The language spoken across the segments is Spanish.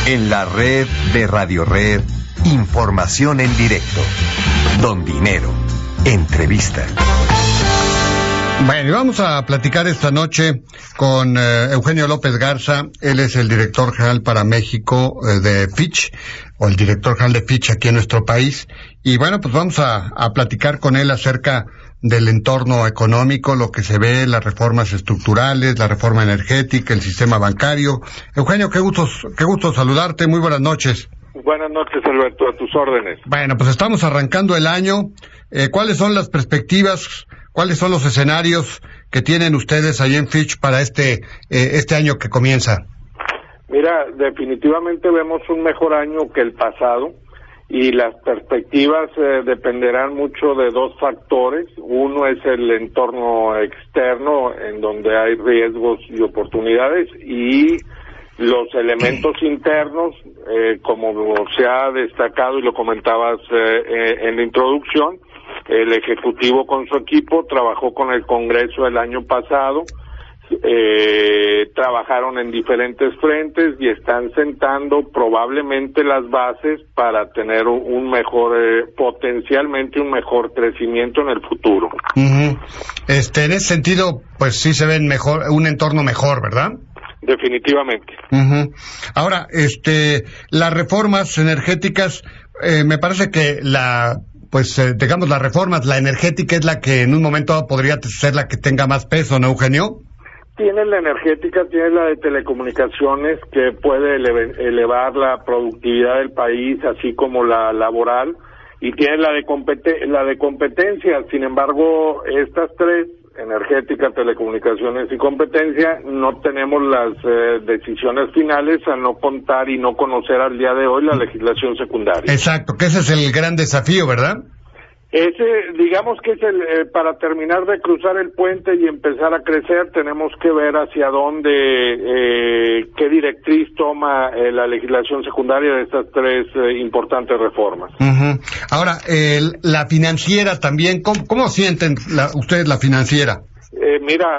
En la red de Radio Red, información en directo. Don Dinero, entrevista. Bueno, y vamos a platicar esta noche con Eugenio López Garza. Él es el director general para México de Fitch, o el director general de Fitch aquí en nuestro país. Y bueno, pues vamos a platicar con él acerca del entorno económico, lo que se ve, las reformas estructurales, la reforma energética, el sistema bancario. Eugenio, qué gusto saludarte. Muy buenas noches. Buenas noches, Alberto, a tus órdenes. Bueno, pues estamos arrancando el año. ¿Cuáles son las perspectivas? ¿Cuáles son los escenarios que tienen ustedes ahí en Fitch para este año que comienza? Mira, definitivamente vemos un mejor año que el pasado y las perspectivas dependerán mucho de dos factores. Uno es el entorno externo, en donde hay riesgos y oportunidades, y los elementos internos, como se ha destacado y lo comentabas en la introducción. El Ejecutivo con su equipo trabajó con el Congreso el año pasado, trabajaron en diferentes frentes y están sentando probablemente las bases para tener un mejor, potencialmente un mejor crecimiento en el futuro. En ese sentido, pues sí se ven mejor, un entorno mejor, ¿verdad? Definitivamente. Ahora, las reformas energéticas, me parece que la energética es la que en un momento podría ser la que tenga más peso, ¿no, Eugenio? Tienes la energética, tienes la de telecomunicaciones, que puede elevar la productividad del país, así como la laboral, y tienes la de competencia. Sin embargo, estas tres, energética, telecomunicaciones y competencia, no tenemos las decisiones finales al no contar y no conocer al día de hoy la legislación secundaria. Exacto, que ese es el gran desafío, ¿verdad? Digamos que es para terminar de cruzar el puente y empezar a crecer, tenemos que ver hacia dónde, qué directriz toma la legislación secundaria de estas tres importantes reformas. Ahora, la financiera también, ¿cómo sienten ustedes la financiera? Mira,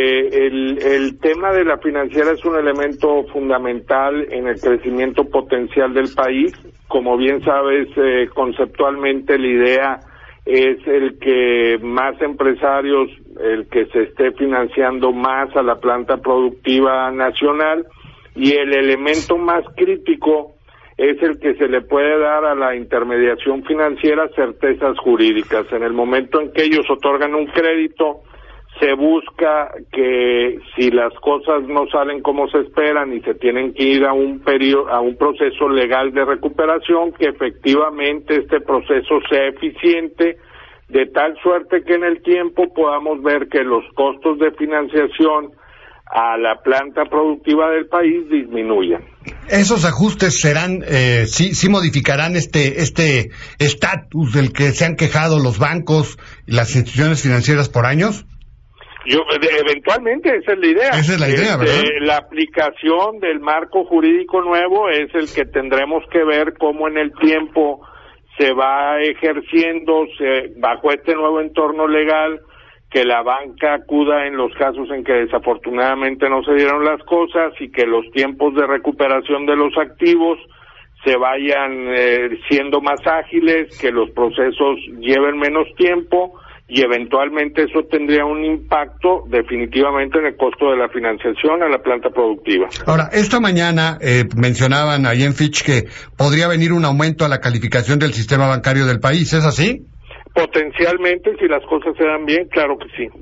el tema de la financiera es un elemento fundamental en el crecimiento potencial del país. Como bien sabes, conceptualmente la idea es el que más empresarios, el que se esté financiando más a la planta productiva nacional, y el elemento más crítico es el que se le puede dar a la intermediación financiera, certezas jurídicas. En el momento en que ellos otorgan un crédito, se busca que si las cosas no salen como se esperan y se tienen que ir a un proceso legal de recuperación, que efectivamente este proceso sea eficiente, de tal suerte que en el tiempo podamos ver que los costos de financiación a la planta productiva del país disminuyan. ¿Esos ajustes serán, sí modificarán este estatus del que se han quejado los bancos y las instituciones financieras por años? Eventualmente esa es la idea. Esa es la idea, ¿verdad? La aplicación del marco jurídico nuevo es el que tendremos que ver cómo en el tiempo se va ejerciendo bajo este nuevo entorno legal, que la banca acuda en los casos en que desafortunadamente no se dieron las cosas y que los tiempos de recuperación de los activos se vayan siendo más ágiles, que los procesos lleven menos tiempo, y eventualmente eso tendría un impacto definitivamente en el costo de la financiación a la planta productiva. Ahora, esta mañana mencionaban ahí en Fitch que podría venir un aumento a la calificación del sistema bancario del país, ¿es así? Potencialmente, si las cosas se dan bien, claro que sí.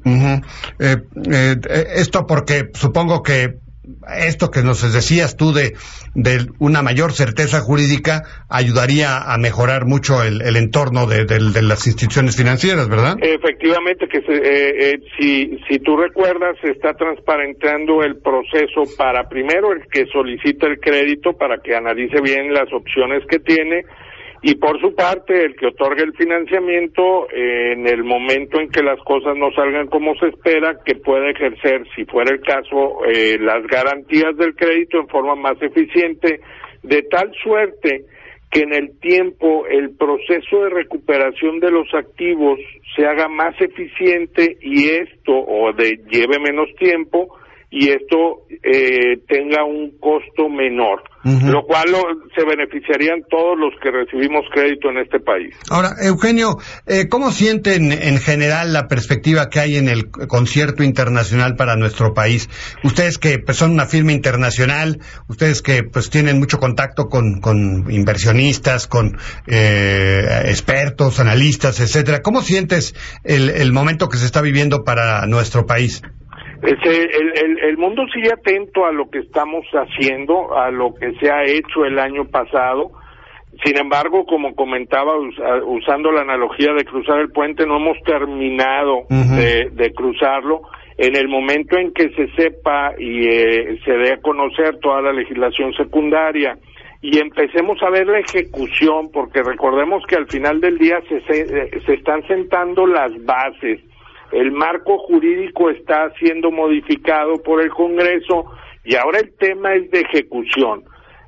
Esto porque supongo que esto que nos decías tú de una mayor certeza jurídica ayudaría a mejorar mucho el entorno de las instituciones financieras, ¿verdad? Efectivamente, que si tú recuerdas, se está transparentando el proceso para primero el que solicita el crédito, para que analice bien las opciones que tiene, y por su parte el que otorga el financiamiento en el momento en que las cosas no salgan como se espera, que pueda ejercer, si fuera el caso, las garantías del crédito en forma más eficiente, de tal suerte que en el tiempo el proceso de recuperación de los activos se haga más eficiente, y esto lleve menos tiempo, y esto tenga un costo menor, lo cual se beneficiarían todos los que recibimos crédito en este país. Ahora, Eugenio, ¿cómo sienten en general la perspectiva que hay en el concierto internacional para nuestro país? Ustedes que pues, son una firma internacional, ustedes que pues tienen mucho contacto con inversionistas, con expertos, analistas, etcétera. ¿Cómo sientes el momento que se está viviendo para nuestro país? El mundo sigue atento a lo que estamos haciendo, a lo que se ha hecho el año pasado. Sin embargo, como comentaba, usando la analogía de cruzar el puente, no hemos terminado de cruzarlo. En el momento en que se sepa y se dé a conocer toda la legislación secundaria y empecemos a ver la ejecución, porque recordemos que al final del día se están sentando las bases. El marco jurídico está siendo modificado por el Congreso y ahora el tema es de ejecución.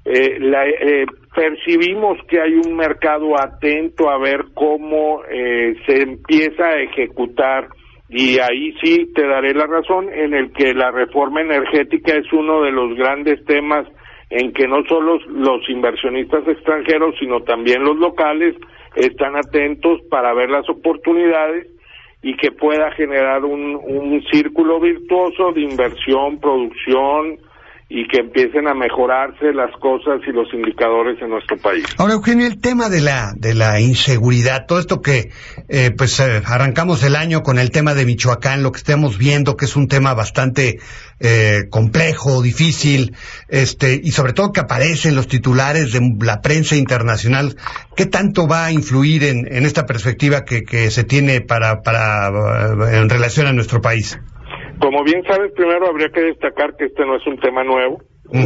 Percibimos que hay un mercado atento a ver cómo se empieza a ejecutar, y ahí sí te daré la razón en el que la reforma energética es uno de los grandes temas en que no solo los inversionistas extranjeros sino también los locales están atentos para ver las oportunidades y que pueda generar un círculo virtuoso de inversión, producción, y que empiecen a mejorarse las cosas y los indicadores en nuestro país. Ahora, Eugenio, el tema de la inseguridad, todo esto que arrancamos el año con el tema de Michoacán, lo que estamos viendo que es un tema bastante complejo, difícil, y sobre todo que aparece en los titulares de la prensa internacional. ¿Qué tanto va a influir en esta perspectiva que se tiene para en relación a nuestro país? Como bien sabes, primero habría que destacar que este no es un tema nuevo.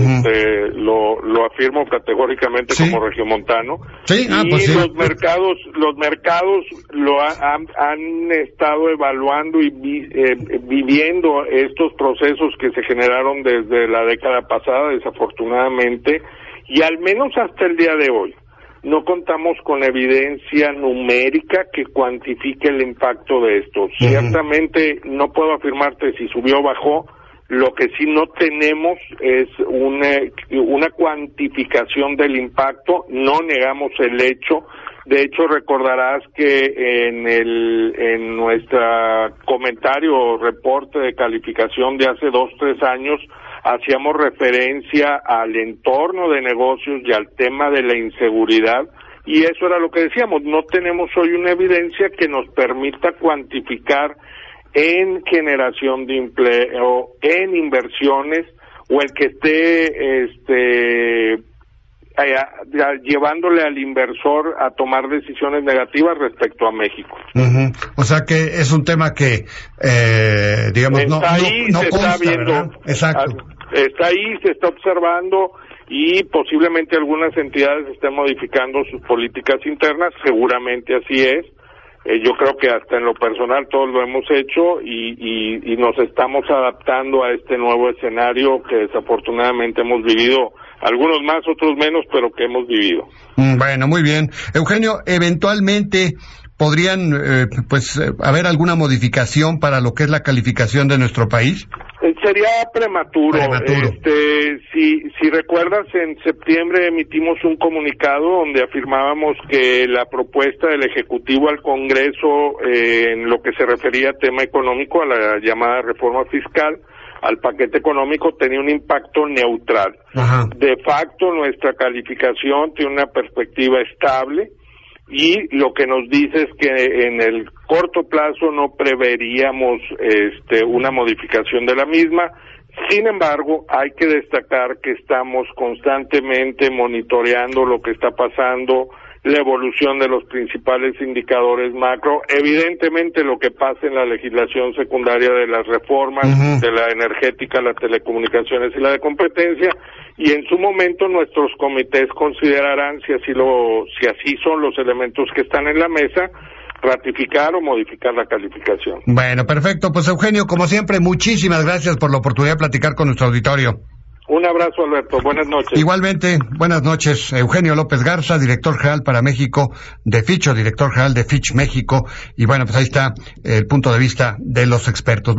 Lo afirmo categóricamente como regiomontano. Sí, pues sí. Los mercados lo han estado evaluando y viviendo estos procesos que se generaron desde la década pasada, desafortunadamente, y al menos hasta el día de hoy no contamos con evidencia numérica que cuantifique el impacto de esto. Ciertamente no puedo afirmarte si subió o bajó. Lo que sí no tenemos es una cuantificación del impacto. No negamos el hecho. De hecho, recordarás que en nuestro comentario o reporte de calificación de hace 2-3 años hacíamos referencia al entorno de negocios y al tema de la inseguridad, y eso era lo que decíamos. No tenemos hoy una evidencia que nos permita cuantificar en generación de empleo, en inversiones, o el que esté llevándole al inversor a tomar decisiones negativas respecto a México. O sea que es un tema que, digamos, no consta, está viendo, ¿verdad? Exacto. Está ahí, se está observando, y posiblemente algunas entidades estén modificando sus políticas internas. Seguramente así es. Yo creo que hasta en lo personal todos lo hemos hecho y nos estamos adaptando a este nuevo escenario que desafortunadamente hemos vivido, algunos más, otros menos, pero que hemos vivido. Bueno, muy bien. Eugenio, eventualmente podrían haber alguna modificación para lo que es la calificación de nuestro país. Sería prematuro. Si recuerdas, en septiembre emitimos un comunicado donde afirmábamos que la propuesta del Ejecutivo al Congreso en lo que se refería a tema económico, a la llamada reforma fiscal, al paquete económico, tenía un impacto neutral. De facto, nuestra calificación tiene una perspectiva estable, y lo que nos dice es que en el corto plazo no preveríamos una modificación de la misma. Sin embargo, hay que destacar que estamos constantemente monitoreando lo que está pasando, la evolución de los principales indicadores macro, evidentemente lo que pasa en la legislación secundaria de las reformas, de la energética, las telecomunicaciones y la de competencia, y en su momento nuestros comités considerarán si así son los elementos que están en la mesa, ratificar o modificar la calificación. Bueno, perfecto. Pues Eugenio, como siempre, muchísimas gracias por la oportunidad de platicar con nuestro auditorio. Un abrazo, Alberto. Buenas noches. Igualmente, buenas noches. Eugenio López Garza, director general para México de Fitch, o director general de Fitch México. Y bueno, pues ahí está el punto de vista de los expertos.